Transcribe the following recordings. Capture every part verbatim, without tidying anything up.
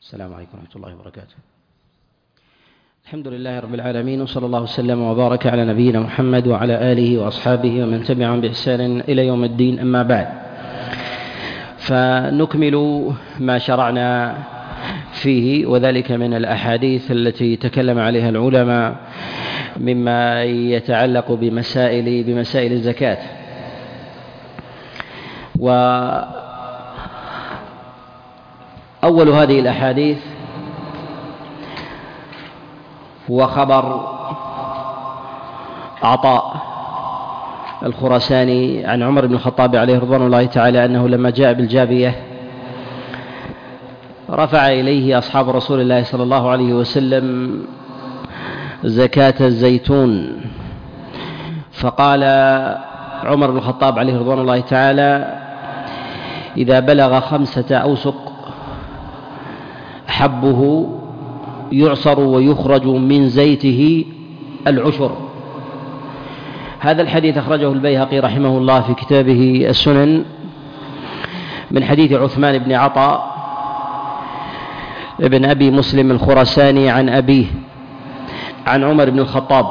السلام عليكم ورحمة الله وبركاته. الحمد لله رب العالمين، وصلى الله وسلم وبارك على نبينا محمد وعلى آله وأصحابه ومن تبعهم بإحسان إلى يوم الدين. أما بعد، فنكمل ما شرعنا فيه، وذلك من الأحاديث التي تكلم عليها العلماء مما يتعلق بمسائل بمسائل الزكاة. وأول هذه الأحاديث هو خبر عطاء الخراساني عن عمر بن الخطاب عليه رضوان الله تعالى أنه لما جاء بالجابية رفع إليه أصحاب رسول الله صلى الله عليه وسلم زكاة الزيتون، فقال عمر بن الخطاب عليه رضوان الله تعالى: إذا بلغ خمسة أوسق حبه يعصر ويخرج من زيته العشر. هذا الحديث أخرجه البيهقي رحمه الله في كتابه السنن من حديث عثمان بن عطاء ابن أبي مسلم الخراساني عن أبيه عن عمر بن الخطاب.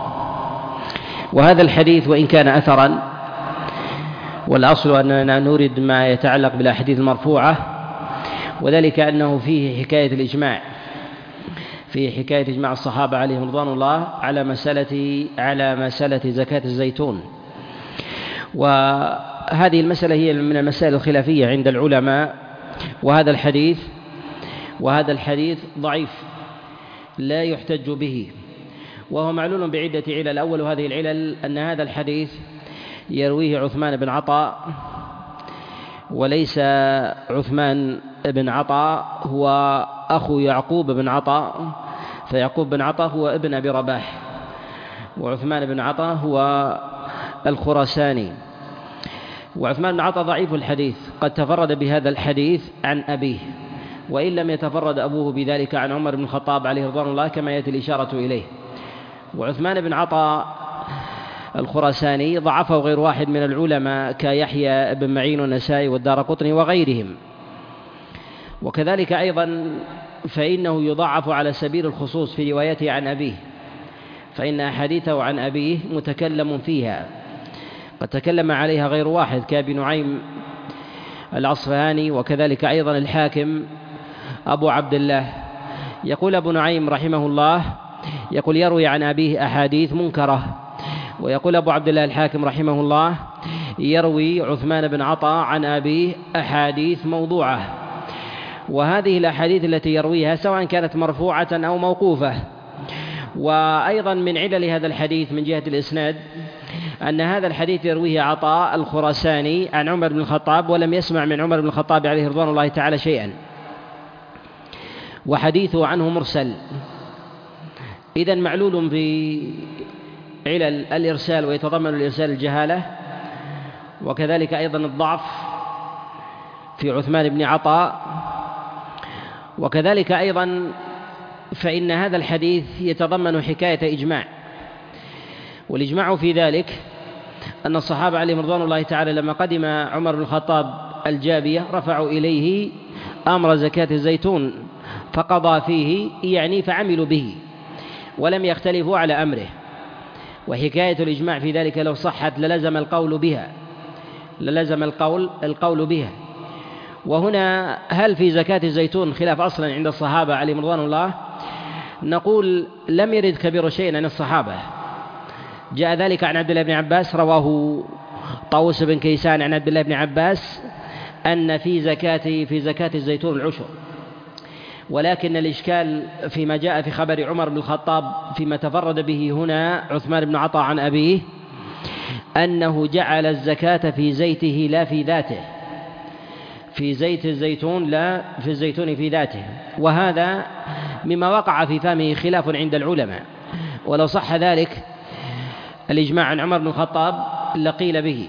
وهذا الحديث وإن كان أثرا، والأصل أننا نريد ما يتعلق بالأحاديث المرفوعة، وذلك أنه فيه حكاية الإجماع في حكاية إجماع الصحابة عليهم رضوان الله على مسألة على مسألة زكاة الزيتون. وهذه المسألة هي من المسائل الخلافية عند العلماء، وهذا الحديث وهذا الحديث ضعيف لا يحتج به، وهو معلول بعدة علل. أول هذه العلل أن هذا الحديث يرويه عثمان بن عطاء، وليس عثمان بن عطاء هو أخو يعقوب بن عطاء، فيعقوب بن عطاء هو ابن أبي رباح، وعثمان بن عطاء هو الخراساني. وعثمان بن عطاء ضعيف الحديث، قد تفرد بهذا الحديث عن أبيه، وإن لم يتفرد أبوه بذلك عن عمر بن الخطاب عليه رضوان الله كما يأتي الإشارة إليه. وعثمان بن عطاء الخراساني ضعفه غير واحد من العلماء كيحيى بن معين والنسائي والدارقطني وغيرهم. وكذلك أيضا فإنه يضعف على سبيل الخصوص في روايته عن أبيه، فإن أحاديثه عن أبيه متكلم فيها، قد تكلم عليها غير واحد كأبي نعيم الأصفهاني، وكذلك أيضا الحاكم أبو عبد الله. يقول أبو نعيم رحمه الله يقول يروي عن أبيه أحاديث منكرة، ويقول أبو عبد الله الحاكم رحمه الله يروي عثمان بن عطاء عن أبيه أحاديث موضوعة. وهذه الأحاديث التي يرويها سواء كانت مرفوعة أو موقوفة. وأيضا من علل هذا الحديث من جهة الإسناد أن هذا الحديث يرويه عطاء الخراساني عن عمر بن الخطاب، ولم يسمع من عمر بن الخطاب عليه رضوان الله تعالى شيئا، وحديثه عنه مرسل. إذن معلول بعلل الإرسال، ويتضمن الإرسال الجهالة، وكذلك أيضا الضعف في عثمان بن عطاء. وكذلك أيضا فإن هذا الحديث يتضمن حكاية إجماع، والإجماع في ذلك أن الصحابة عليهم رضوان الله تعالى لما قدم عمر بن الخطاب الجابية رفعوا إليه أمر زكاة الزيتون فقضى فيه، يعني فعملوا به ولم يختلفوا على أمره. وحكاية الإجماع في ذلك لو صحت للزم القول بها للزم القول القول بها. وهنا هل في زكاة الزيتون خلاف أصلا عند الصحابة عليهم رضوان الله؟ نقول لم يرد كبير شيء عن الصحابة. جاء ذلك عن عبد الله بن عباس، رواه طاووس بن كيسان عن عبد الله بن عباس أن في زكاة في زكاة الزيتون العشر. ولكن الإشكال فيما جاء في خبر عمر بن الخطاب فيما تفرد به هنا عثمان بن عطاء عن أبيه أنه جعل الزكاة في زيته لا في ذاته، في زيت الزيتون لا في الزيتون في ذاته. وهذا مما وقع في فهمه خلاف عند العلماء، ولو صح ذلك الإجماع عن عمر بن الخطاب لقيل به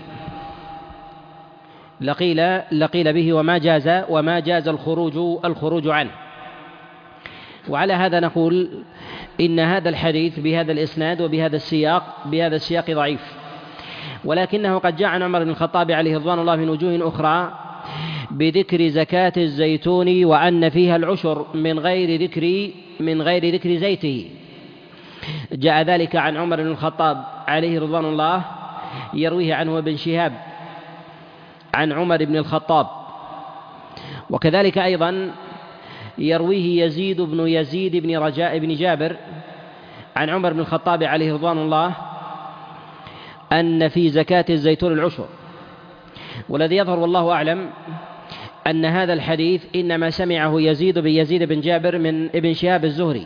لقيل لقيل به وما جاز وما جاز الخروج الخروج عنه. وعلى هذا نقول إن هذا الحديث بهذا الإسناد وبهذا السياق بهذا السياق ضعيف، ولكنه قد جاء عن عمر بن الخطاب عليه رضوان الله من وجوه أخرى بذكر زكاة الزيتون وأن فيها العشر من غير ذكر من غير ذكر زيته. جاء ذلك عن عمر بن الخطاب عليه رضوان الله، يرويه عنه ابن شهاب عن عمر بن الخطاب، وكذلك أيضا يرويه يزيد بن يزيد بن رجاء بن جابر عن عمر بن الخطاب عليه رضوان الله أن في زكاة الزيتون العشر. والذي يظهر والله أعلم أن هذا الحديث إنما سمعه يزيد بن يزيد بن جابر من ابن شهاب الزهري،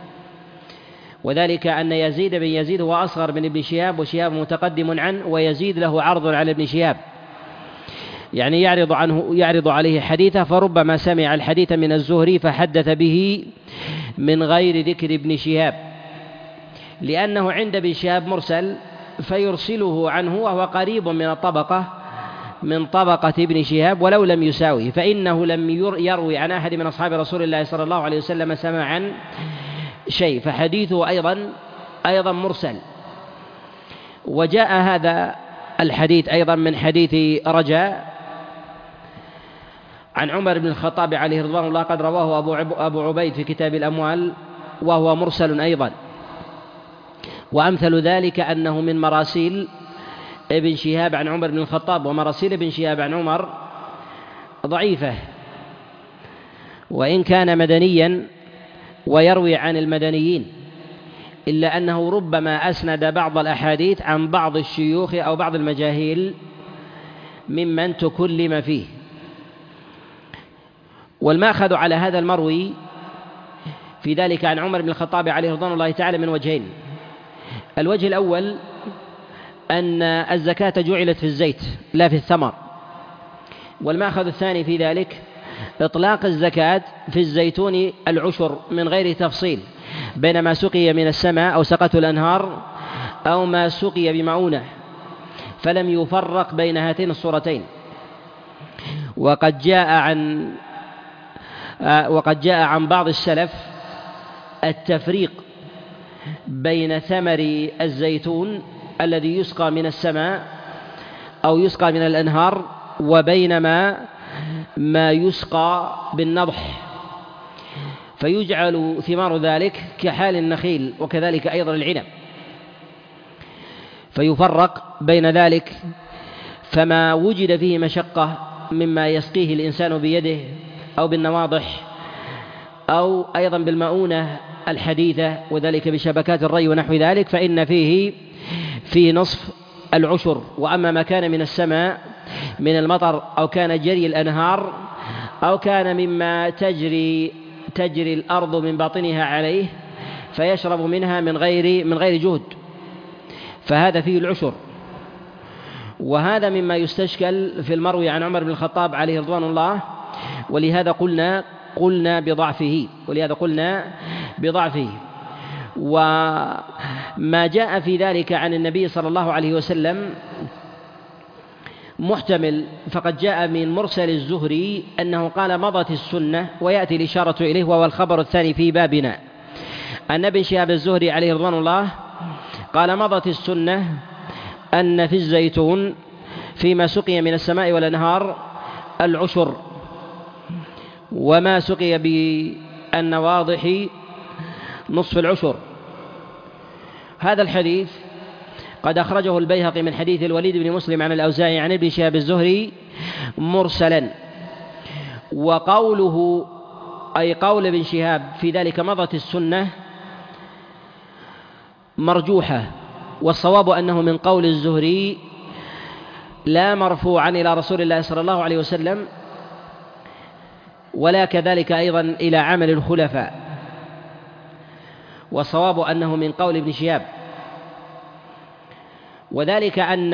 وذلك أن يزيد بن يزيد هو أصغر من ابن شهاب، وشهاب متقدم عنه، ويزيد له عرض على ابن شهاب، يعني يعرض عنه يعرض عليه حديثه، فربما سمع الحديث من الزهري فحدث به من غير ذكر ابن شهاب، لأنه عند ابن شهاب مرسل فيرسله عنه وهو قريب من الطبقة من طبقة ابن شهاب ولو لم يساويه، فإنه لم يروي عن أحد من أصحاب رسول الله صلى الله عليه وسلم سماعا شيء، فحديثه أيضا أيضا مرسل. وجاء هذا الحديث أيضا من حديث رجاء عن عمر بن الخطاب عليه رضوان الله، قد رواه أبو عبيد في كتاب الأموال وهو مرسل أيضا. وأمثل ذلك أنه من مراسيل ابن شهاب عن عمر بن الخطاب، ومراسيل ابن شهاب عن عمر ضعيفة، وإن كان مدنيا ويروي عن المدنيين، إلا أنه ربما أسند بعض الأحاديث عن بعض الشيوخ أو بعض المجاهيل ممن تكلم فيه. والمأخذ على هذا المروي في ذلك عن عمر بن الخطاب عليه رضوان الله تعالى من وجهين. الوجه الأول أن الزكاة جعلت في الزيت لا في الثمر، والمأخذ الثاني في ذلك إطلاق الزكاة في الزيتون العشر من غير تفصيل بين ما سقي من السماء أو سقته الأنهار أو ما سقي بمعونة، فلم يفرق بين هاتين الصورتين. وقد جاء عن وقد جاء عن بعض السلف التفريق بين ثمر الزيتون الذي يسقى من السماء أو يسقى من الأنهار وبين ما ما يسقى بالنضح، فيجعل ثمار ذلك كحال النخيل وكذلك أيضا العنب، فيفرق بين ذلك. فما وجد فيه مشقة مما يسقيه الإنسان بيده أو بالنواضح أو أيضا بالمؤونة الحديثة، وذلك بشبكات الري ونحو ذلك، فإن فيه في نصف العشر. وأما ما كان من السماء من المطر أو كان جري الأنهار أو كان مما تجري تجري الأرض من باطنها عليه فيشرب منها من غير من غير جهد، فهذا فيه العشر. وهذا مما يستشكل في المروي عن عمر بن الخطاب عليه رضوان الله، ولهذا قلنا قلنا بضعفه ولهذا قلنا بضعفه. وما جاء في ذلك عن النبي صلى الله عليه وسلم محتمل، فقد جاء من مرسل الزهري أنه قال مضت السنة، ويأتي الإشارة إليه وهو الخبر الثاني في بابنا، أن ابن شهاب الزهري عليه رضوان الله قال مضت السنة أن في الزيتون فيما سقي من السماء والأنهار العشر، وما سقي بالنواضح نصف العشر. هذا الحديث قد أخرجه البيهقي من حديث الوليد بن مسلم عن الأوزاعي عن ابن شهاب الزهري مرسلا. وقوله أي قول ابن شهاب في ذلك مضت السنة مرجوحة، والصواب أنه من قول الزهري لا مرفوعا إلى رسول الله صلى الله عليه وسلم ولا كذلك أيضا إلى عمل الخلفاء، والصواب أنه من قول ابن شهاب. وذلك أن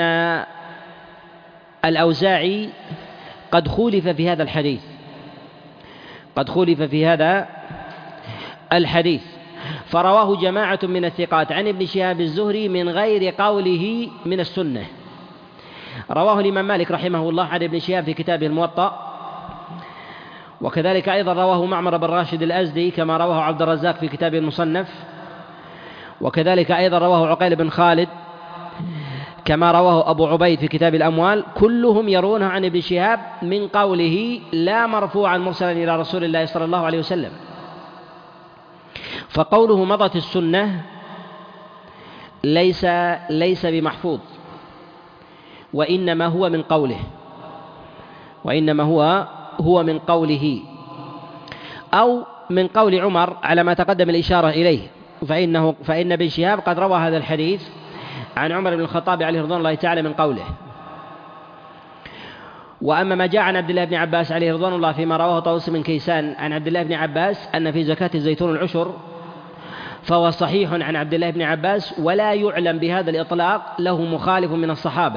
الأوزاعي قد خولف في هذا الحديث قد خولف في هذا الحديث فرواه جماعة من الثقات عن ابن شهاب الزهري من غير قوله من السنة. رواه الإمام مالك رحمه الله عن ابن شهاب في كتابه الموطأ، وكذلك أيضا رواه معمر بن راشد الأزدي كما رواه عبد الرزاق في كتابه المصنف، وكذلك أيضا رواه عقيل بن خالد كما رواه أبو عبيد في كتاب الأموال كلهم يرونه عن ابن شهاب من قوله لا مرفوعا مرسلا إلى رسول الله صلى الله عليه وسلم. فقوله مضت السنة ليس ليس بمحفوظ، وإنما هو من قوله وإنما هو هو من قوله أو من قول عمر على ما تقدم الإشارة إليه، فإنه فإن ابن شهاب قد روى هذا الحديث عن عمر بن الخطاب عليه رضوان الله تعالى من قوله. وأما ما جاء عن عبد الله بن عباس عليه رضوان الله فيما رواه طاووس بن كيسان عن عبد الله بن عباس أن في زكاة الزيتون العشر، فهو صحيح عن عبد الله بن عباس ولا يعلم بهذا الإطلاق له مخالف من الصحابة.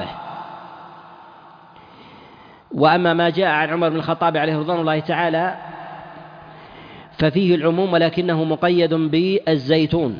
وأما ما جاء عن عمر بن الخطاب عليه رضوان الله تعالى ففيه العموم ولكنه مقيد بالزيتون،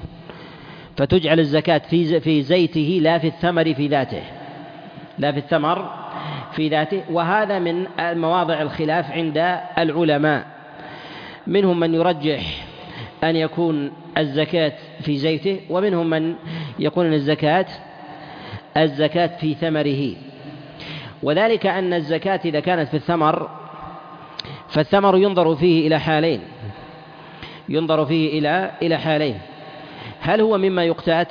فتجعل الزكاة في في زيته لا في الثمر في ذاته لا في الثمر في ذاته. وهذا من مواضع الخلاف عند العلماء، منهم من يرجح أن يكون الزكاة في زيته، ومنهم من يقول الزكاة الزكاة في ثمره. وذلك أن الزكاة إذا كانت في الثمر فالثمر ينظر فيه إلى حالين ينظر فيه إلى إلى حالين هل هو مما يقتات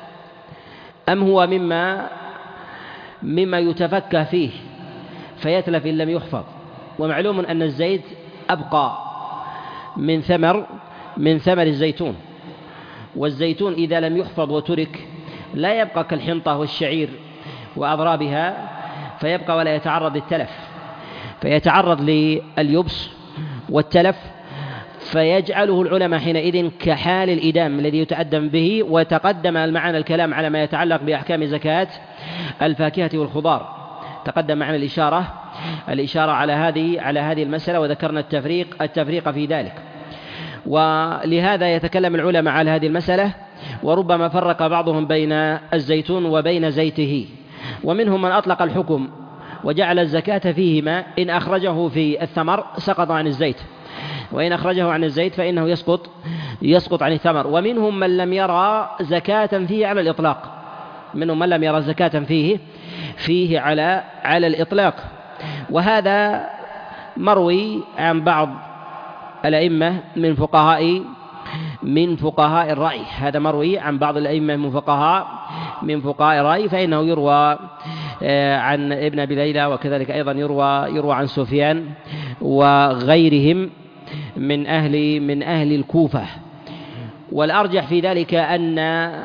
أم هو مما مما يتفكه فيه فيتلف إن لم يحفظ. ومعلوم أن الزيت أبقى من ثمر من ثمر الزيتون، والزيتون إذا لم يحفظ وترك لا يبقى كالحنطة والشعير وأضرابها، فيبقى ولا يتعرض للتلف، فيتعرض لليبس والتلف، فيجعله العلماء حينئذ كحال الإدام الذي يتأدم به. وتقدم معنا الكلام على ما يتعلق بأحكام زكاة الفاكهة والخضار، تقدم معنا الإشارة الإشارة على هذه على هذه المسألة، وذكرنا التفريق التفريق في ذلك. ولهذا يتكلم العلماء على هذه المسألة، وربما فرق بعضهم بين الزيتون وبين زيته، ومنهم من أطلق الحكم وجعل الزكاة فيهما، إن أخرجه في الثمر سقط عن الزيت، وإن أخرجه عن الزيت فإنه يسقط يسقط عن الثمر. ومنهم من لم يرى زكاة فيه على الإطلاق منهم من لم يرى زكاة فيه فيه على على الإطلاق. وهذا مروي عن بعض الأئمة من فقهاء من فقهاء الرأي هذا مروي عن بعض الأئمة من فقهاء من فقهاء الرأي فإنه يروى عن ابن أبي ليلى، وكذلك أيضا يروى يروى عن سفيان وغيرهم من أهل من أهل الكوفة. والأرجح في ذلك أن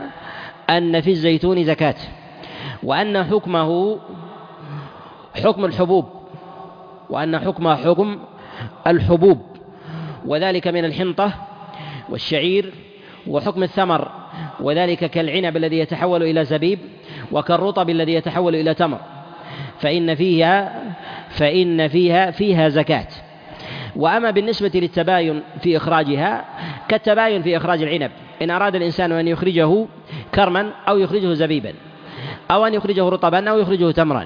أن في الزيتون زكاة، وأن حكمه حكم الحبوب وأن حكمه حكم الحبوب وذلك من الحنطة والشعير، وحكم الثمر وذلك كالعنب الذي يتحول إلى زبيب، وكالرطب الذي يتحول إلى تمر، فإن فيها فإن فيها فيها زكاة. وأما بالنسبة للتباين في إخراجها كالتباين في إخراج العنب، إن أراد الإنسان أن يخرجه كرما أو يخرجه زبيبا أو أن يخرجه رطبا أو يخرجه تمرا،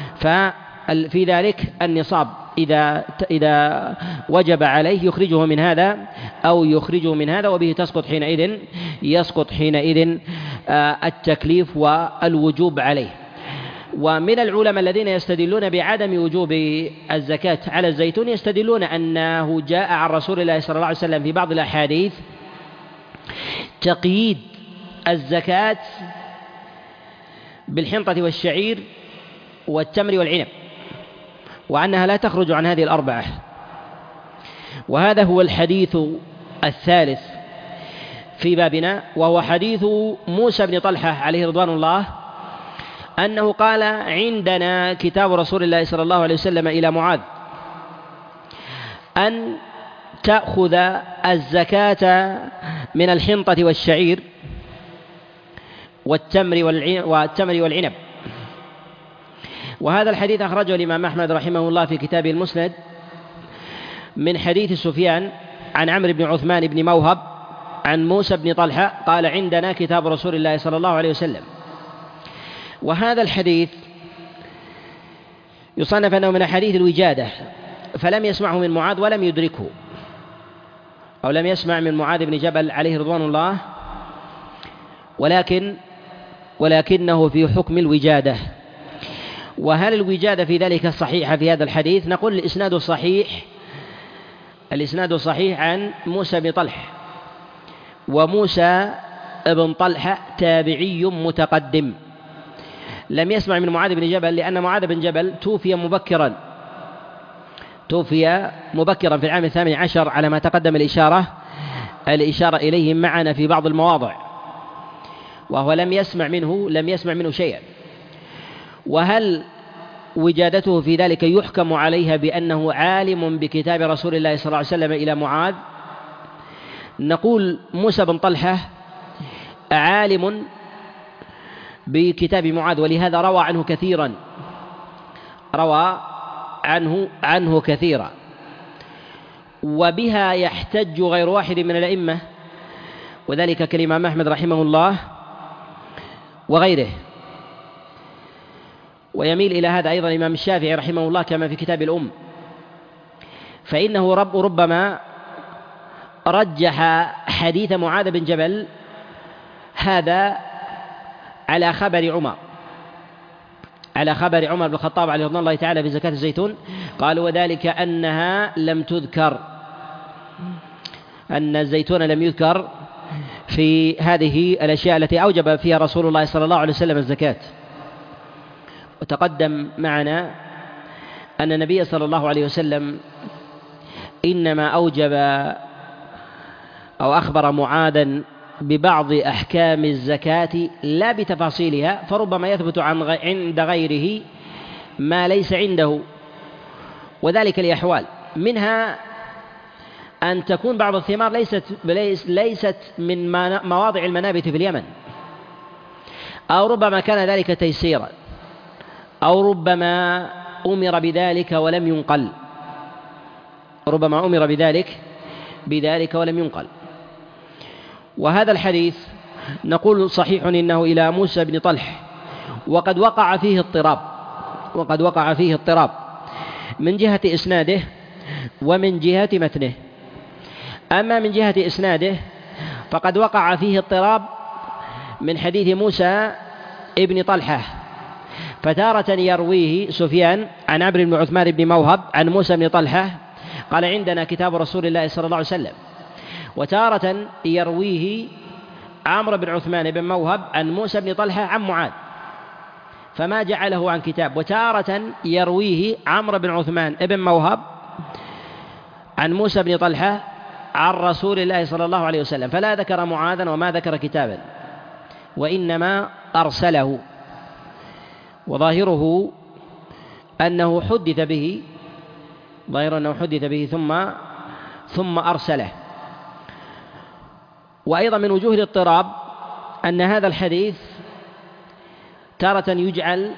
ففي ذلك النصاب إذا إذا وجب عليه يخرجه من هذا أو يخرجه من هذا، وبه تسقط حينئذ يسقط حينئذ التكليف والوجوب عليه. ومن العلماء الذين يستدلون بعدم وجوب الزكاة على الزيتون يستدلون أنه جاء عن رسول الله صلى الله عليه وسلم في بعض الأحاديث تقييد الزكاة بالحنطة والشعير والتمر والعنب، وأنها لا تخرج عن هذه الأربعة. وهذا هو الحديث الثالث في بابنا، وهو حديث موسى بن طلحة عليه رضوان الله أنه قال: عندنا كتاب رسول الله صلى الله عليه وسلم إلى معاذ أن تأخذ الزكاة من الحنطة والشعير والتمر والتمر والعنب. وهذا الحديث أخرجه الإمام أحمد رحمه الله في كتابه المسند من حديث سفيان عن عمرو بن عثمان بن موهب عن موسى بن طلحة قال: عندنا كتاب رسول الله صلى الله عليه وسلم. وهذا الحديث يصنف أنه من حديث الوجادة، فلم يسمعه من معاذ ولم يدركه، أو لم يسمع من معاذ بن جبل عليه رضوان الله، ولكن ولكنه في حكم الوجادة. وهل الوجادة في ذلك صحيحة في هذا الحديث؟ نقول الإسناد صحيح، الإسناد صحيح عن موسى بن طلحة، وموسى بن طلحة تابعي متقدم لم يسمع من معاذ بن جبل، لأن معاذ بن جبل توفي مبكرا توفي مبكرا في العام الثامن عشر على ما تقدم الإشارة الإشارة إليه معنا في بعض المواضع، وهو لم يسمع منه لم يسمع منه شيئا. وهل وجادته في ذلك يحكم عليها بأنه عالم بكتاب رسول الله صلى الله عليه وسلم إلى معاذ؟ نقول موسى بن طلحة عالم بكتاب معاذ، ولهذا روى عنه كثيرا روى عنه عنه كثيرا وبها يحتج غير واحد من الأئمة، وذلك كالإمام أحمد رحمه الله وغيره. ويميل إلى هذا أيضا الإمام الشافعي رحمه الله كما في كتاب الأم، فإنه رب ربما رجح حديث معاذ بن جبل هذا على خبر عمر على خبر عمر بن الخطاب عليه رضوان الله تعالى في زكاة الزيتون. قالوا وذلك أنها لم تذكر أن الزيتون لم يذكر في هذه الأشياء التي أوجب فيها رسول الله صلى الله عليه وسلم الزكاة. وتقدم معنا أن النبي صلى الله عليه وسلم إنما أوجب أو أخبر معاذا ببعض أحكام الزكاة لا بتفاصيلها، فربما يثبت عن عند غيره ما ليس عنده، وذلك لأحوال، منها أن تكون بعض الثمار ليست ليست من مواضع المنابت في اليمن، أو ربما كان ذلك تيسيرا، أو ربما أمر بذلك ولم ينقل ربما أمر بذلك بذلك ولم ينقل. وهذا الحديث نقول صحيح إنه إلى موسى بن طلحة، وقد وقع فيه اضطراب وقد وقع فيه اضطراب من جهة إسناده ومن جهة متنه. أما من جهة إسناده فقد وقع فيه اضطراب من حديث موسى ابن طلحة، فتارة يرويه سفيان عن عمرو بن عثمان بن موهب عن موسى بن طلحة قال عندنا كتاب رسول الله صلى الله عليه وسلم، وتارة يرويه عمرو بن عثمان بن موهب عن موسى بن طلحة عن معاذ، فما جعله عن كتاب. وتارة يرويه عمرو بن عثمان بن موهب عن موسى بن طلحة عن رسول الله صلى الله عليه وسلم، فلا ذكر معاذا وما ذكر كتابا، وإنما أرسله. وظاهره أنه حدث به ظاهر أنه حدث به ثم ثم أرسله. وأيضا من وجوه الاضطراب أن هذا الحديث تارة يجعل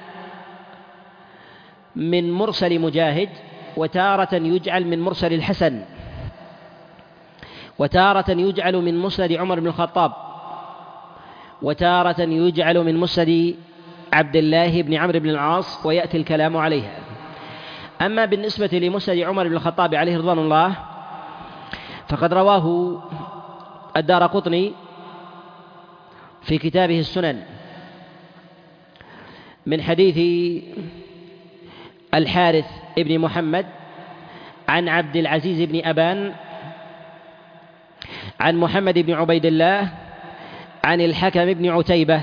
من مرسل مجاهد، وتارة يجعل من مرسل الحسن، وتارة يجعل من مسند عمر بن الخطاب، وتارة يجعل من مسند عبد الله بن عمرو بن العاص، ويأتي الكلام عليها. أما بالنسبة لمسند عمر بن الخطاب عليه رضوان الله فقد رواه الدارقطني في كتابه السنن من حديث الحارث ابن محمد عن عبد العزيز بن أبان عن محمد بن عبيد الله عن الحكم بن عتيبة،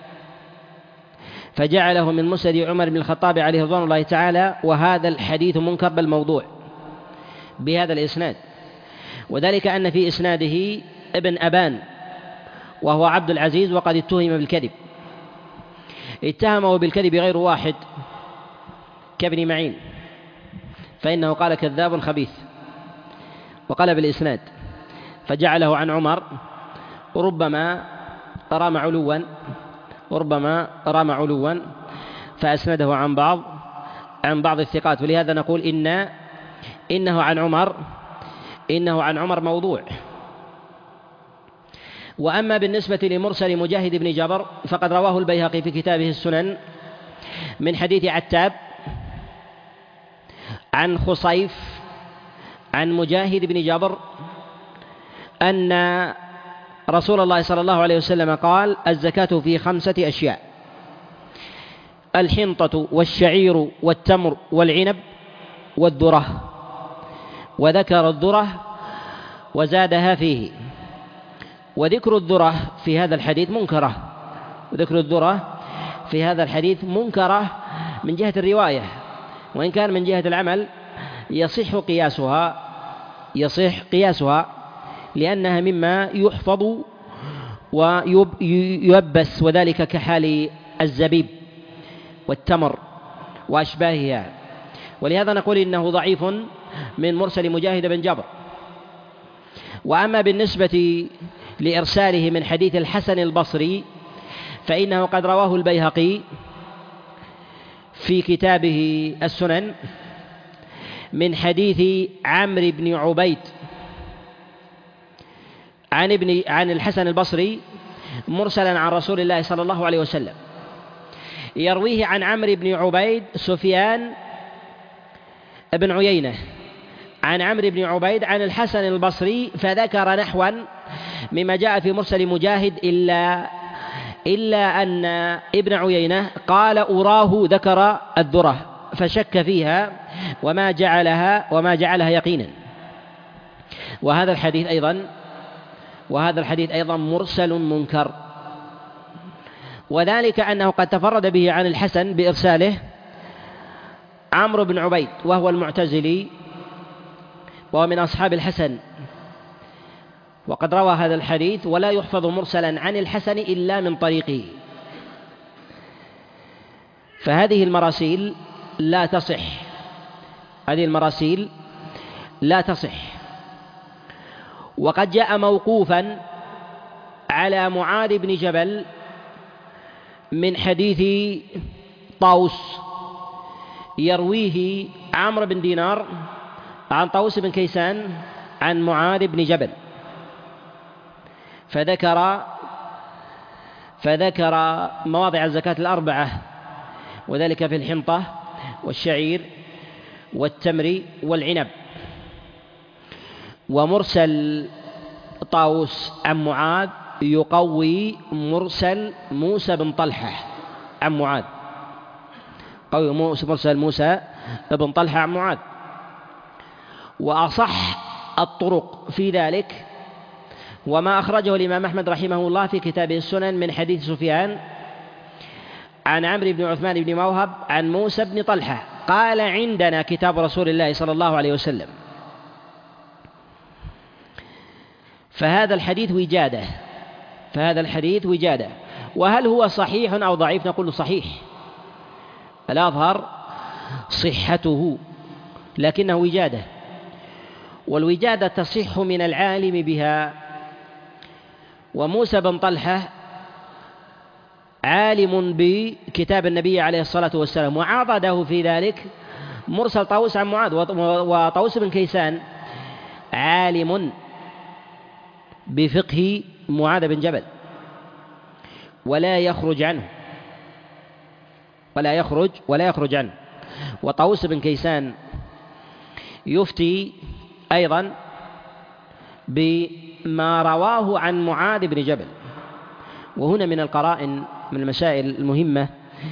فجعله من مسند عمر بن الخطاب عليه رضوان الله تعالى. وهذا الحديث منكر بل موضوع بهذا الإسناد، وذلك أن في إسناده ابن أبان وهو عبد العزيز، وقد اتهم بالكذب، اتهمه بالكذب غير واحد كابن معين، فإنه قال كذاب خبيث وقال بالإسناد، فجعله عن عمر، وربما رام علوا وربما رام علوا فأسنده عن بعض عن بعض الثقات. ولهذا نقول إن إنه عن عمر إنه عن عمر موضوع. وأما بالنسبة لمرسل مجاهد بن جبر فقد رواه البيهقي في كتابه السنن من حديث عتاب عن خصيف عن مجاهد بن جبر أن رسول الله صلى الله عليه وسلم قال: الزكاة في خمسة أشياء: الحنطة والشعير والتمر والعنب والذرة، وذكر الذرة وزادها فيه. وذكر الذرة في هذا الحديث منكرة، وذكر الذرة في هذا الحديث منكرة من جهة الرواية، وإن كان من جهة العمل يصح قياسها يصح قياسها لأنها مما يحفظ ويبس، وذلك كحال الزبيب والتمر وأشباهها. ولهذا نقول إنه ضعيف من مرسل مجاهد بن جبر. وأما بالنسبة لإرساله من حديث الحسن البصري فإنه قد رواه البيهقي في كتابه السنن من حديث عمرو بن عبيد عن ابن عن الحسن البصري مرسلا عن رسول الله صلى الله عليه وسلم، يرويه عن عمرو بن عبيد سفيان بن عيينة عن عمرو بن عبيد عن الحسن البصري، فذكر نحوا مما جاء في مرسل مجاهد إلا إلا أن ابن عيينة قال أراه ذكر الذرة فشك فيها وما جعلها وما جعلها يقينا. وهذا الحديث أيضا وهذا الحديث أيضا مرسل منكر، وذلك أنه قد تفرد به عن الحسن بإرساله عمرو بن عبيد وهو المعتزلي وهو من أصحاب الحسن، وقد روى هذا الحديث ولا يحفظ مرسلا عن الحسن إلا من طريقه. فهذه المراسيل لا تصح هذه المراسيل لا تصح. وقد جاء موقوفا على معاذ بن جبل من حديث طاووس يرويه عمرو بن دينار عن طاووس بن كيسان عن معاذ بن جبل، فذكر فذكر مواضع الزكاة الأربعة، وذلك في الحنطة والشعير والتمر والعنب. ومرسل طاووس عن معاذ يقوي مرسل موسى بن طلحة عن معاذ، قوي مرسل موسى بن طلحة عن معاذ. وأصح الطرق في ذلك وما أخرجه الإمام أحمد رحمه الله في كتابه السنن من حديث سفيان عن عمرو بن عثمان بن موهب عن موسى بن طلحة قال عندنا كتاب رسول الله صلى الله عليه وسلم. فهذا الحديث وجادة فهذا الحديث وجادة وهل هو صحيح أو ضعيف؟ نقول صحيح، الأظهر صحته، لكنه وجادة، والوجادة تصح من العالم بها. وموسى بن طلحة عالم بكتاب النبي عليه الصلاة والسلام، وعضده في ذلك مرسل طاووس عن معاذ. وطاووس بن كيسان عالم بفقه معاذ بن جبل ولا يخرج عنه ولا يخرج ولا يخرج عنه وطاووس بن كيسان يفتي أيضا بما رواه عن معاذ بن جبل. وهنا من القرائن من المسائل المهمة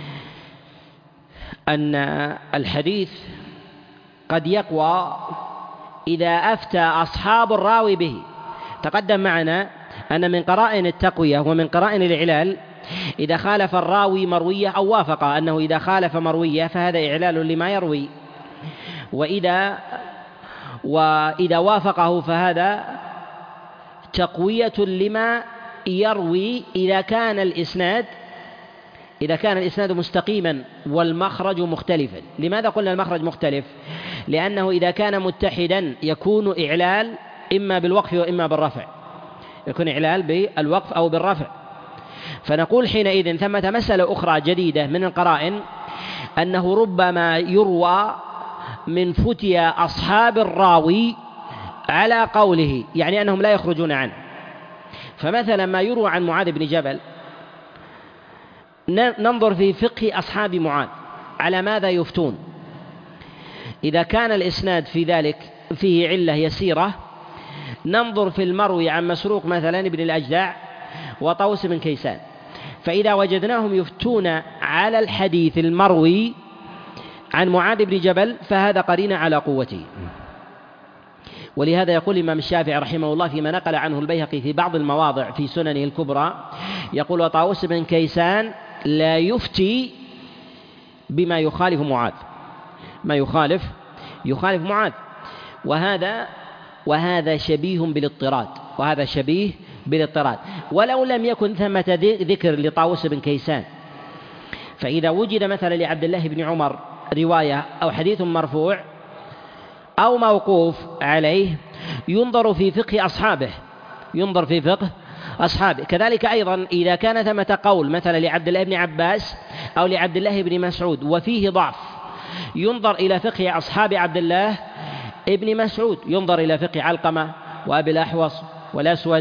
أن الحديث قد يقوى إذا أفتى أصحاب الراوي به. تقدم معنا أن من قرائن التقوية ومن قرائن الإعلال إذا خالف الراوي مروية أو وافق، أنه إذا خالف مروية فهذا إعلال لما يروي، وإذا وإذا وافقه فهذا تقوية لما يروي. إذا كان الإسناد إذا كان الإسناد مستقيما والمخرج مختلفا. لماذا قلنا المخرج مختلف؟ لأنه إذا كان متحدا يكون إعلال إما بالوقف وإما بالرفع، يكون إعلال بالوقف أو بالرفع. فنقول حينئذ ثمة مسألة أخرى جديدة من القرائن أنه ربما يروى من فتيا أصحاب الراوي على قوله، يعني أنهم لا يخرجون عنه. فمثلا ما يروى عن معاذ بن جبل ننظر في فقه أصحاب معاذ على ماذا يفتون. إذا كان الإسناد في ذلك فيه علة يسيرة ننظر في المروي عن مسروق مثلا ابن الأجدع وطاووس بن كيسان، فإذا وجدناهم يفتون على الحديث المروي عن معاذ بن جبل فهذا قرين على قوته. ولهذا يقول الإمام الشافعي رحمه الله فيما نقل عنه البيهقي في بعض المواضع في سننه الكبرى، يقول: وطاووس بن كيسان لا يفتي بما يخالف معاذ، ما يخالف يخالف معاذ. وهذا وهذا شبيه بالاضطراد، وهذا شبيه بالاضطراد. ولو لم يكن ثمة ذكر لطاووس بن كيسان، فإذا وجد مثلا لعبد الله بن عمر رواية أو حديث مرفوع أو موقوف عليه ينظر في فقه أصحابه، ينظر في فقه أصحابه. كذلك أيضا إذا كان ثمة قول مثلا لعبد الله بن عباس أو لعبد الله بن مسعود وفيه ضعف، ينظر إلى فقه أصحاب عبد الله ابن مسعود، ينظر إلى فقه علقمة وأبي الأحوص والأسود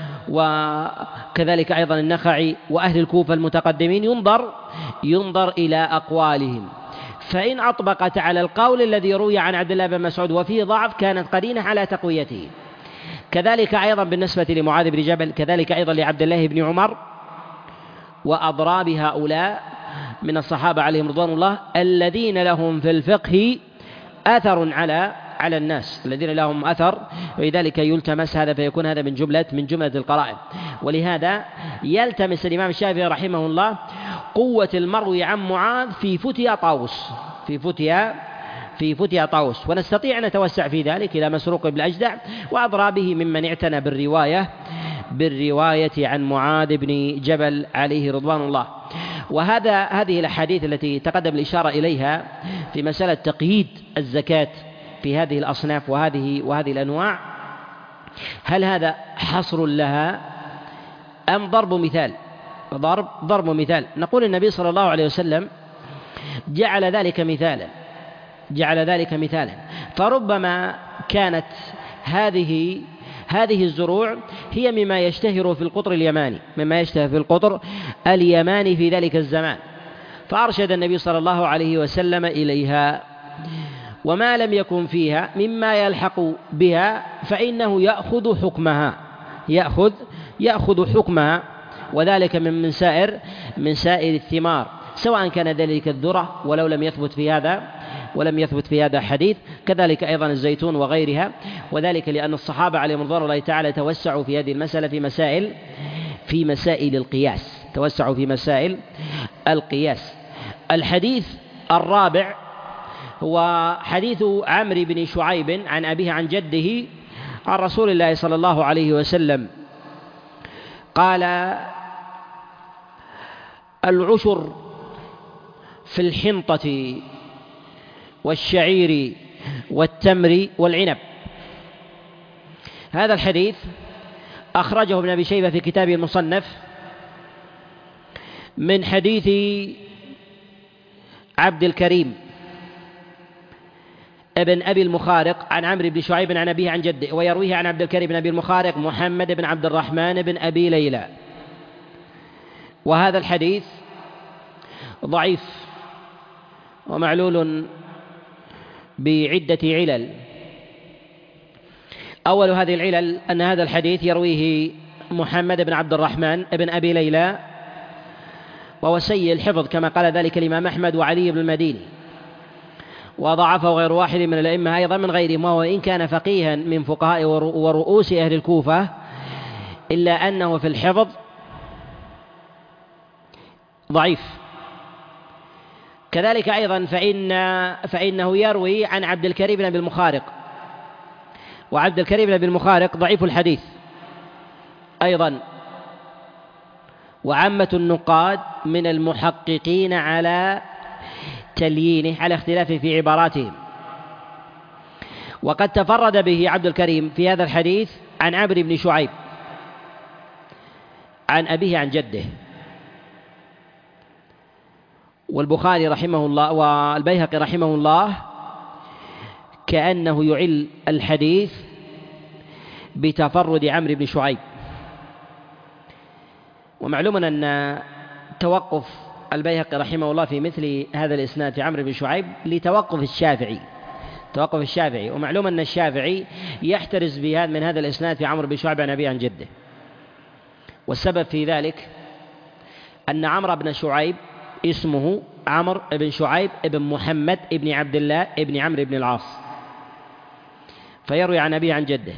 وكذلك أيضا النخعي وأهل الكوفة المتقدمين، ينظر ينظر إلى أقوالهم. فإن أطبقت على القول الذي روي عن عبد الله بن مسعود وفيه ضعف كانت قرينة على تقويته. كذلك أيضا بالنسبة لمعاذ بن جبل، كذلك أيضا لعبد الله بن عمر وأضراب هؤلاء من الصحابة عليهم رضوان الله الذين لهم في الفقه أثر على على الناس، الذين لهم أثر، ولذلك يلتمس هذا فيكون هذا من جملة من جملة القرائن. ولهذا يلتمس الإمام الشافعي رحمه الله قوة المروي عن معاذ في فتيا طاووس، في فتيا في فتيا طاووس، ونستطيع أن نتوسع في ذلك إلى مسروق بن الأجدع وأضرابه ممن اعتنى بالرواية بالرواية عن معاذ بن جبل عليه رضوان الله. وهذا هذه الأحاديث التي تقدم الإشارة إليها في مسألة تقييد الزكاة في هذه الأصناف وهذه وهذه الأنواع، هل هذا حصر لها أم ضرب مثال؟ ضرب ضرب مثال. نقول النبي صلى الله عليه وسلم جعل ذلك مثالا، جعل ذلك مثالا فربما كانت هذه هذه الزروع هي مما يشتهر في القطر اليماني، مما يشتهر في القطر اليماني في ذلك الزمان، فأرشد النبي صلى الله عليه وسلم إليها. وما لم يكن فيها مما يلحق بها فإنه يأخذ حكمها، يأخذ يأخذ حكمها، وذلك من من سائر من سائر الثمار، سواء كان ذلك الذرة ولو لم يثبت في هذا ولم يثبت في هذا حديث، كذلك أيضا الزيتون وغيرها. وذلك لأن الصحابة عليهم رضوان الله تعالى توسعوا في هذه المسألة في مسائل في مسائل القياس، توسعوا في مسائل القياس. الحديث الرابع هو حديث عمرو بن شعيب عن أبيه عن جده عن رسول الله صلى الله عليه وسلم قال: العشر في الحنطة والشعير والتمر والعنب. هذا الحديث أخرجه ابن أبي شيبة في كتابه المصنف من حديث عبد الكريم ابن أبي المخارق عن عمرو بن شعيب عن أبيه عن جده، ويرويه عن عبد الكريم بن أبي المخارق محمد بن عبد الرحمن بن أبي ليلى. وهذا الحديث ضعيف ومعلول بعدة علل. أول هذه العلل أن هذا الحديث يرويه محمد بن عبد الرحمن بن أبي ليلى، وهو سيء الحفظ كما قال ذلك الإمام أحمد وعلي بن المديني، وضعفه غير واحد من الأئمة أيضا من غيرهم، وهو إن كان فقيها من فقهاء ورؤوس أهل الكوفة إلا أنه في الحفظ ضعيف. كذلك أيضا فإن فإنه يروي عن عبد الكريم بن أبي المخارق، وعبد الكريم بن أبي المخارق ضعيف الحديث أيضا. وعامة النقاد من المحققين على تليينه على اختلافه في عباراتهم. وقد تفرد به عبد الكريم في هذا الحديث عن عمرو بن شعيب عن أبيه عن جده. والبخاري رحمه الله والبيهقي رحمه الله كأنه يعل الحديث بتفرد عمرو بن شعيب. ومعلوم أن توقف البيهقي رحمه الله في مثل هذا الإسناد في عمرو بن شعيب لتوقف الشافعي، توقف الشافعي. ومعلوم أن الشافعي يحترز بهذا من هذا الإسناد في عمرو بن شعيب عن أبيه عن جده. والسبب في ذلك أن عمرو بن شعيب اسمه عمرو بن شعيب بن محمد بن عبد الله بن عمرو بن العاص، فيروي عن أبيه عن جده،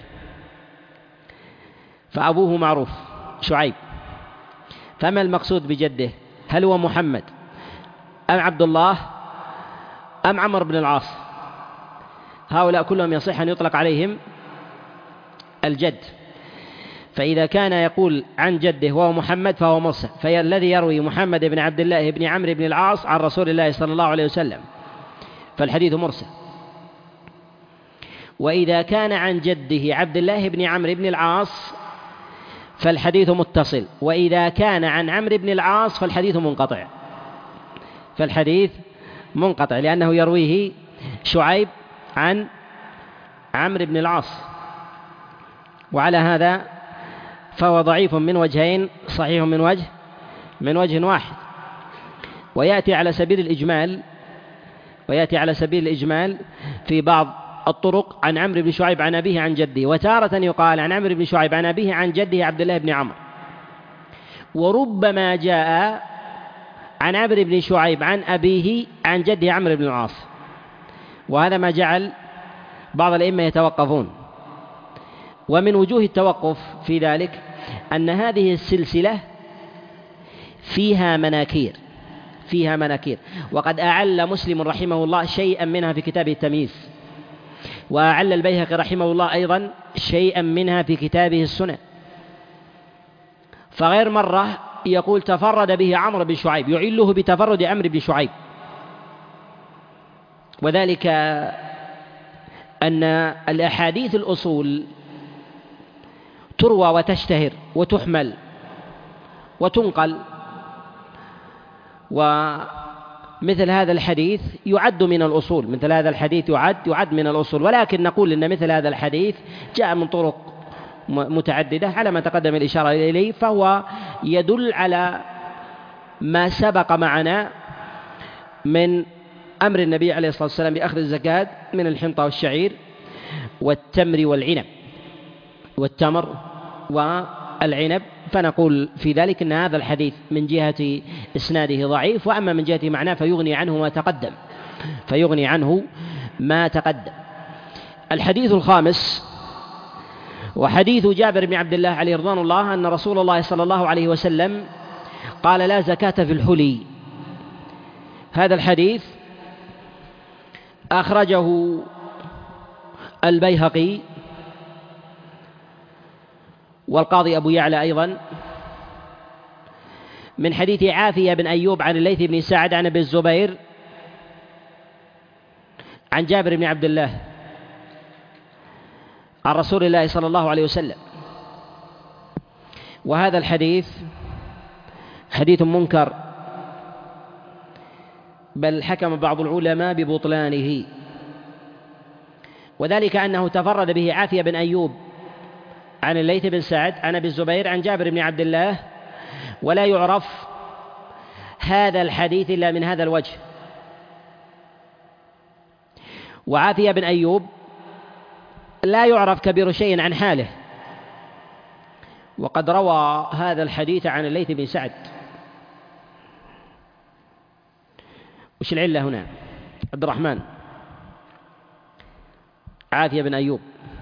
فأبوه معروف شعيب، فما المقصود بجده؟ هل هو محمد أم عبد الله أم عمرو بن العاص؟ هؤلاء كلهم يصح أن يطلق عليهم الجد، فإذا كان يقول عن جده وهو محمد فهو مرسل، فالذي يروي محمد بن عبد الله بن عمرو بن العاص عن رسول الله صلى الله عليه وسلم فالحديث مرسل. وإذا كان عن جده عبد الله بن عمرو بن العاص فالحديث متصل، وإذا كان عن عمرو بن العاص فالحديث منقطع، فالحديث منقطع لأنه يرويه شعيب عن عمرو بن العاص، وعلى هذا فهو ضعيف من وجهين صحيح من وجه من وجه واحد. ويأتي على سبيل الإجمال ويأتي على سبيل الإجمال في بعض الطرق عن عمرو بن شعيب عن أبيه عن جده، وتارة يقال عن عمرو بن شعيب عن أبيه عن جده عبد الله بن عمرو، وربما جاء عن عمرو بن شعيب عن أبيه عن جده عمرو بن العاص، وهذا ما جعل بعض الأئمة يتوقفون. ومن وجوه التوقف في ذلك أن هذه السلسلة فيها مناكير فيها مناكير وقد أعل مسلم رحمه الله شيئا منها في كتابه التمييز، وأعل البيهقي رحمه الله أيضا شيئا منها في كتابه السنن، فغير مرة يقول تفرد به عمرو بن شعيب، يعله بتفرد عمرو بن شعيب، وذلك أن الأحاديث الأصول تروى وتشتهر وتحمل وتنقل، ومثل هذا الحديث يعد من الأصول مثل هذا الحديث يعد يعد من الأصول، ولكن نقول إن مثل هذا الحديث جاء من طرق متعددة على ما تقدم الإشارة إليه، فهو يدل على ما سبق معنا من أمر النبي عليه الصلاة والسلام بأخذ الزكاة من الحنطة والشعير والتمر والعنب والتمر والعنب، فنقول في ذلك أن هذا الحديث من جهة إسناده ضعيف، وأما من جهة معناه فيغني عنه ما تقدم فيغني عنه ما تقدم. الحديث الخامس وحديث جابر بن عبد الله عليه رضوان الله أن رسول الله صلى الله عليه وسلم قال لا زكاة في الحلي. هذا الحديث أخرجه البيهقي والقاضي أبو يعلى أيضا من حديث عافية بن أيوب عن الليث بن سعد عن أبي الزبير عن جابر بن عبد الله عن رسول الله صلى الله عليه وسلم. وهذا الحديث حديث منكر، بل حكم بعض العلماء ببطلانه، وذلك أنه تفرد به عافية بن أيوب عن الليث بن سعد عن أبي الزبير عن جابر بن عبد الله، ولا يعرف هذا الحديث إلا من هذا الوجه. وعافية بن أيوب لا يعرف كبير شيء عن حاله، وقد روى هذا الحديث عن الليث بن سعد. وش العلة هنا عبد الرحمن؟ عافية بن أيوب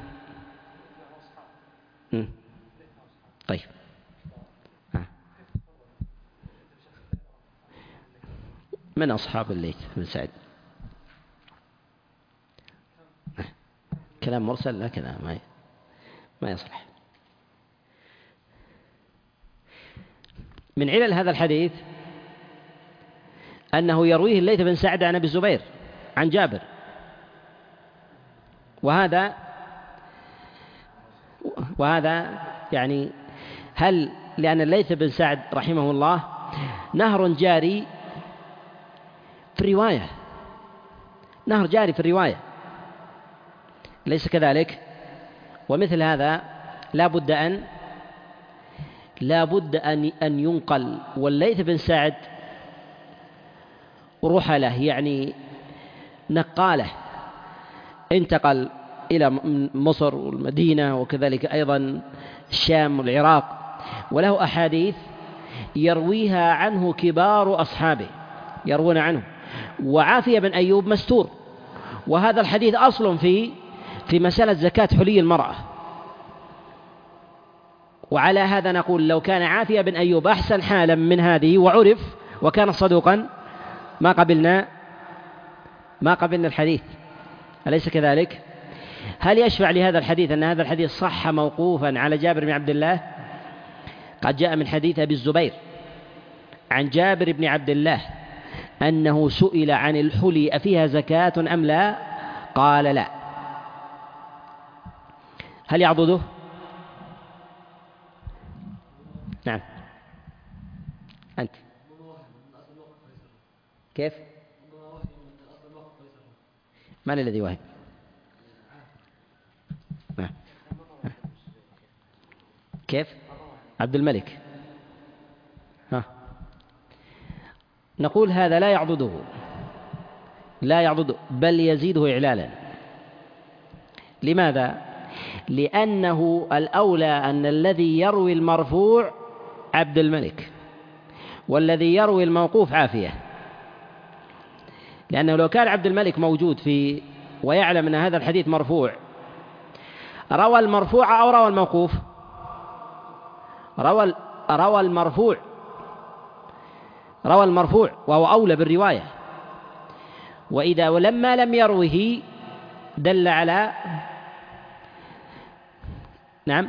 م. طيب من أصحاب الليث بن سعد؟ كلام مرسل لا كلام ما ما يصلح. من علل هذا الحديث أنه يرويه الليث بن سعد عن أبي الزبير عن جابر، وهذا وهذا يعني هل لأن الليث بن سعد رحمه الله نهر جاري في الرواية نهر جاري في الرواية ليس كذلك؟ ومثل هذا لا بد أن لا بد أن أن ينقل. والليث بن سعد رحله يعني نقاله، انتقل إلى مصر والمدينة وكذلك أيضا الشام والعراق، وله أحاديث يرويها عنه كبار أصحابه يروون عنه، وعافية بن أيوب مستور، وهذا الحديث أصل في في مسألة زكاة حلي المرأة. وعلى هذا نقول لو كان عافية بن أيوب أحسن حالا من هذه وعرف وكان صدوقا ما قبلنا ما قبلنا الحديث، أليس كذلك؟ هل يشفع لهذا الحديث أن هذا الحديث صح موقوفا على جابر بن عبد الله؟ قد جاء من حديث أبي الزبير عن جابر بن عبد الله أنه سئل عن الحلي أفيها زكاة أم لا؟ قال لا. هل يعضده؟ نعم. أنت كيف؟ من الذي وهم؟ نعم. كيف؟ عبد الملك. ها. نقول هذا لا يعضده لا يعضده بل يزيده إعلالا. لماذا؟ لأنه الأولى أن الذي يروي المرفوع عبد الملك والذي يروي الموقوف عافية، لأنه لو كان عبد الملك موجود في ويعلم أن هذا الحديث مرفوع روى المرفوع أو روى الموقوف؟ روى روى المرفوع روى المرفوع وهو أولى بالرواية. وإذا ولما لم يروه دل على نعم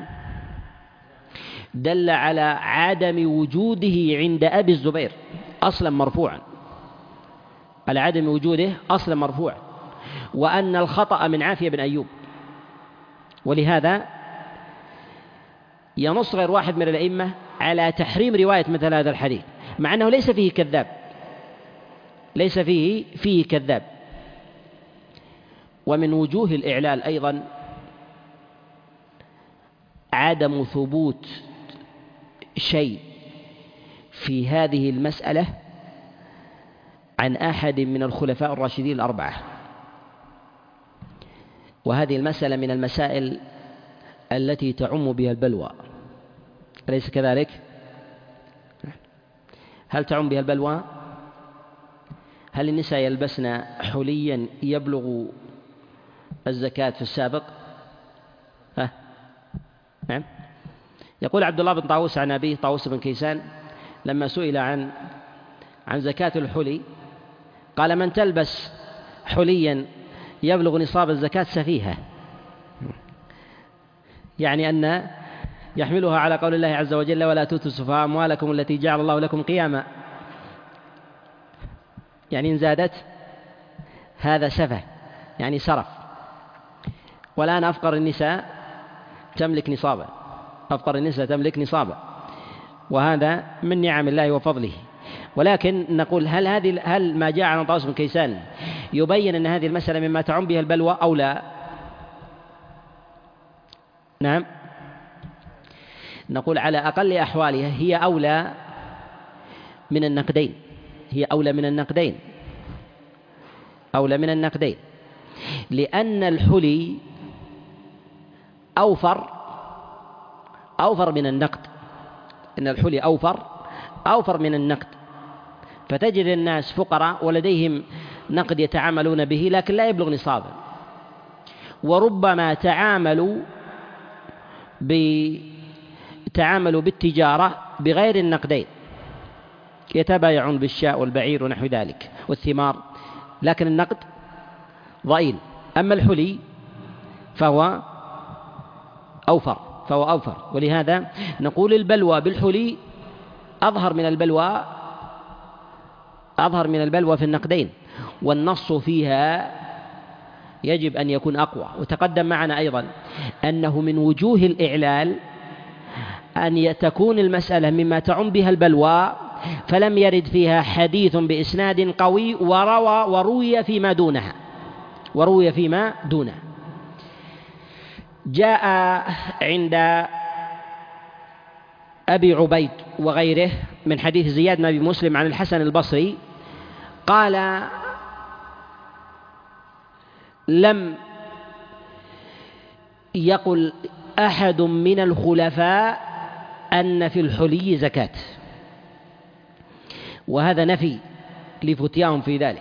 دل على عدم وجوده عند أبي الزبير أصلا مرفوعا، على عدم وجوده أصلا مرفوعا، وأن الخطأ من عافية بن أيوب. ولهذا ينص غير واحد من الأئمة على تحريم رواية مثل هذا الحديث، مع أنه ليس فيه كذاب ليس فيه فيه كذاب. ومن وجوه الإعلال أيضا عدم ثبوت شيء في هذه المسألة عن أحد من الخلفاء الراشدين الأربعة، وهذه المسألة من المسائل التي تعم بها البلوى، أليس كذلك؟ هل تعم بها البلوى؟ هل النساء يلبسن حليا يبلغ الزكاة في السابق؟ ها؟ نعم. يقول عبد الله بن طاووس عن أبيه طاووس بن كيسان لما سئل عن عن زكاة الحلي قال: من تلبس حليا يبلغ نصاب الزكاة سفيهة، يعني أن يحملها على قول الله عز وجل: ولا تؤتوا السفهاء أموالكم التي جعل الله لكم قياما، يعني إن زادت هذا سفه، يعني سرف. والآن أفقر النساء تملك نصابا أفقر النساء تملك نصابا وهذا من نعم الله وفضله. ولكن نقول هل هذه هل ما جاء عن طاووس بن كيسان يبين أن هذه المسألة مما تعم بها البلوى أو لا؟ نعم. نقول على أقل أحوالها هي أولى من النقدين هي أولى من النقدين أولى من النقدين لأن الحلي أوفر أوفر من النقد إن الحلي أوفر أوفر من النقد. فتجد الناس فقراء ولديهم نقد يتعاملون به لكن لا يبلغ نصابا، وربما تعاملوا تعاملوا بالتجارة بغير النقدين، يتبايعون بالشاء والبعير ونحو ذلك والثمار، لكن النقد ضئيل. أما الحلي فهو أوفر فهو أوفر ولهذا نقول البلوى بالحلي أظهر من البلوى أظهر من البلوى في النقدين، والنص فيها يجب أن يكون أقوى. وتقدم معنا أيضا أنه من وجوه الإعلال أن تكون المسألة مما تعم بها البلوى فلم يرد فيها حديث بإسناد قوي وروى وروي فيما دونها وروي فيما دونها. جاء عند أبي عبيد وغيره من حديث زياد بن أبي مسلم عن الحسن البصري قال: لم يقل أحد من الخلفاء أن في الحلي زكاة وهذا نفي لفتياهم في ذلك.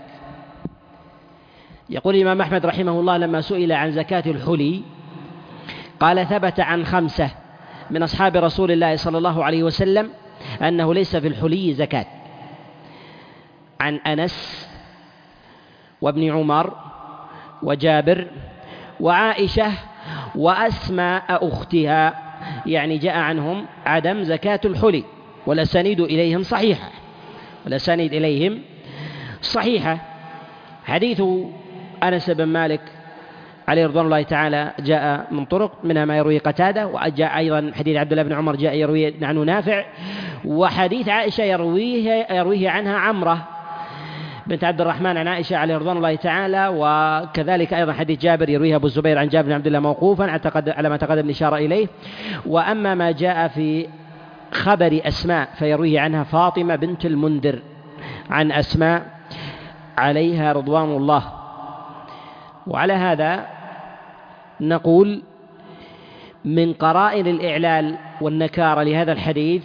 يقول الإمام أحمد رحمه الله لما سئل عن زكاة الحلي قال ثبت عن خمسة من أصحاب رسول الله صلى الله عليه وسلم أنه ليس في الحلي زكاة: عن أنس وابن عمر وجابر وعائشة وأسماء أختها، يعني جاء عنهم عدم زكاة الحلي، والأسانيد إليهم صحيحة والأسانيد إليهم صحيحة. حديث أنس بن مالك عليه رضوان الله تعالى جاء من طرق، منها ما يروي قتادة، وجاء أيضا حديث عبد الله بن عمر جاء يروي عنه نافع، وحديث عائشة يرويه, يرويه عنها عمرة بنت عبد الرحمن عن عائشة عليه رضوان الله تعالى، وكذلك أيضا حديث جابر يرويها أبو الزبير عن جابر بن عبد الله موقوفا على ما تقدم الإشارة إليه. وأما ما جاء في خبر أسماء فيرويه عنها فاطمة بنت المنذر عن أسماء عليها رضوان الله. وعلى هذا نقول من قرائن الإعلال والنكارة لهذا الحديث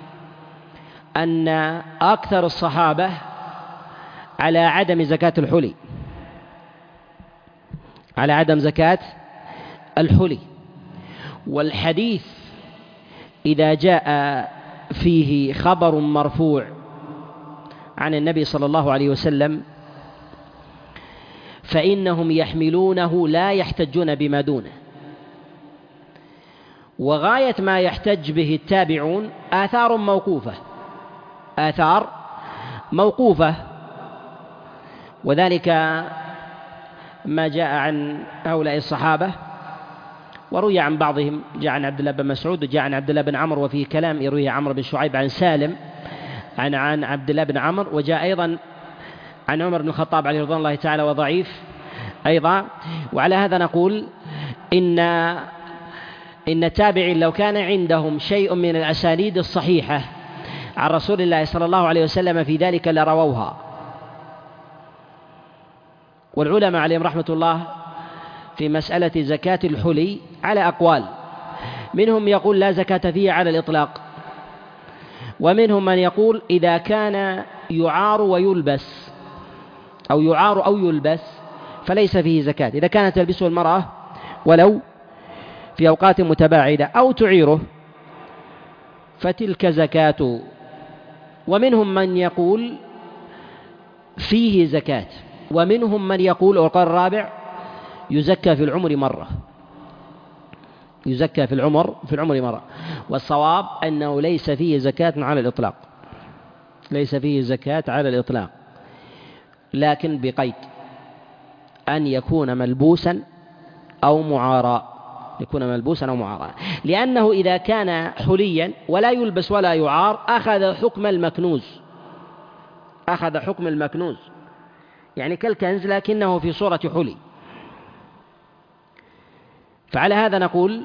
أن أكثر الصحابة على عدم زكاة الحلي، على عدم زكاة الحلي. والحديث إذا جاء فيه خبر مرفوع عن النبي صلى الله عليه وسلم فإنهم يحملونه لا يحتجون بما دونه، وغاية ما يحتج به التابعون آثار موقوفة آثار موقوفة وذلك ما جاء عن هؤلاء الصحابة، وروي عن بعضهم جاء عن عبد الله بن مسعود وجاء عن عبد الله بن عمرو، وفيه كلام يرويه عمرو بن شعيب عن سالم عن عن عبد الله بن عمرو، وجاء أيضا عن عمر بن الخطاب عليه رضوان الله تعالى وضعيف أيضا. وعلى هذا نقول إن إن التابعين لو كان عندهم شيء من الأسانيد الصحيحة عن رسول الله صلى الله عليه وسلم في ذلك لرووها. والعلماء عليهم رحمة الله في مسألة زكاة الحلي على أقوال، منهم يقول لا زكاة فيه على الإطلاق، ومنهم من يقول إذا كان يعار ويلبس أو يعار أو يلبس فليس فيه زكاة، إذا كانت تلبسه المرأة ولو في أوقات متباعدة أو تعيره فتلك زكاة. ومنهم من يقول فيه زكاة، ومنهم من يقول القول الرابع يزكى في العمر مرة يزكى في العمر في العمر مرة والصواب أنه ليس فيه زكاة على الإطلاق ليس فيه زكاة على الإطلاق لكن بقيد أن يكون ملبوسا أو معارا يكون ملبوسا أو معارا لأنه إذا كان حليا ولا يلبس ولا يعار أخذ حكم المكنوز أخذ حكم المكنوز يعني كالكنز لكنه في صورة حلي. فعلى هذا نقول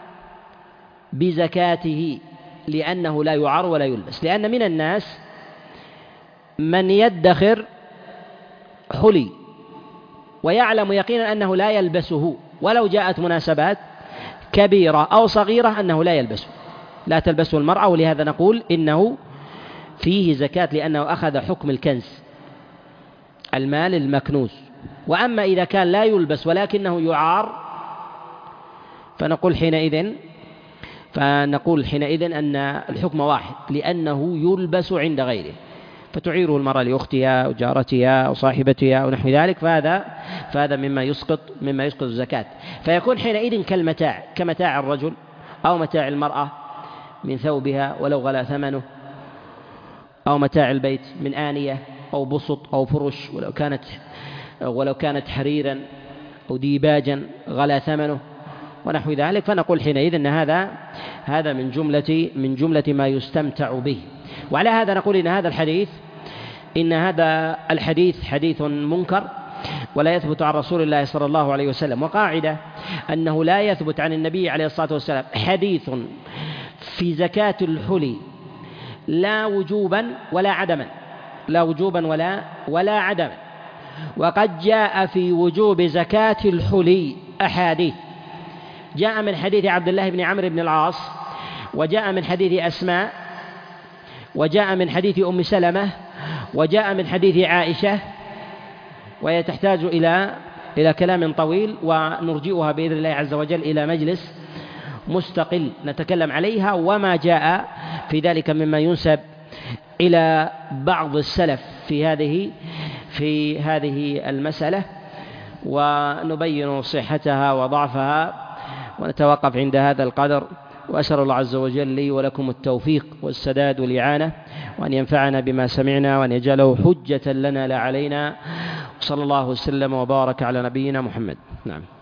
بزكاته لأنه لا يعار ولا يلبس، لأن من الناس من يدخر حلي ويعلم يقينا أنه لا يلبسه ولو جاءت مناسبات كبيرة أو صغيرة أنه لا يلبسه لا تلبسه المرأة، ولهذا نقول إنه فيه زكاة لأنه أخذ حكم الكنز المال المكنوز. وأما إذا كان لا يلبس ولكنه يعار فنقول حينئذ فنقول حينئذ أن الحكم واحد لأنه يلبس عند غيره، فتعيره المرأة لأختها وجارتها وصاحبتها ونحو ذلك، فهذا فهذا مما يسقط مما يسقط الزكاة، فيكون حينئذ كالمتاع كمتاع الرجل أو متاع المرأة من ثوبها ولو غلا ثمنه، أو متاع البيت من آنية أو بسط أو فرش ولو كانت ولو كانت حريرا أو ديباجا غلا ثمنه ونحو ذلك، فنقول حينئذ أن هذا هذا من جملة من جملة ما يستمتع به. وعلى هذا نقول إن هذا الحديث إن هذا الحديث حديث منكر ولا يثبت عن رسول الله صلى الله عليه وسلم، وقاعدة أنه لا يثبت عن النبي عليه الصلاة والسلام حديث في زكاة الحلي لا وجوبا ولا عدما لا وجوبا ولا ولا عدما. وقد جاء في وجوب زكاة الحلي أحاديث، جاء من حديث عبد الله بن عمرو بن العاص، وجاء من حديث أسماء، وجاء من حديث أم سلمة، وجاء من حديث عائشة وهي تحتاج إلى إلى كلام طويل، ونرجئها بإذن الله عز وجل إلى مجلس مستقل نتكلم عليها، وما جاء في ذلك مما ينسب إلى بعض السلف في هذه في هذه المسألة، ونبين صحتها وضعفها، ونتوقف عند هذا القدر. وأسأل الله عز وجل لي ولكم التوفيق والسداد والإعانة، وأن ينفعنا بما سمعنا، وأن يجعله حجة لنا لا علينا. صلى الله وسلم وبارك على نبينا محمد. نعم.